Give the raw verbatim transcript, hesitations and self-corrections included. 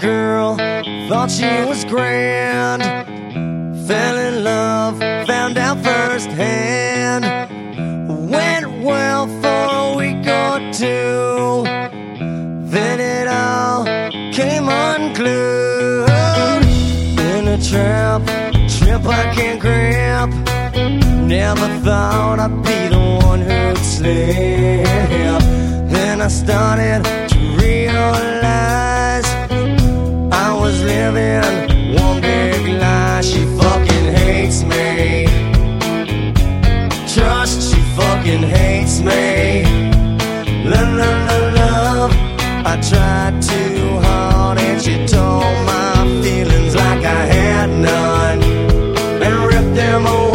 girl, thought she was grand. Fell in love, found out firsthand. Went well for a week or two, then it all came unglued. In a trap, trip I can't grab. Never thought I'd be the one who'd slip. Then I started to realize I was living one big lie. She fucking hates me. Trust, she fucking hates me. Love, love, love, love. I tried too hard and she told my feelings like I had none and ripped them away.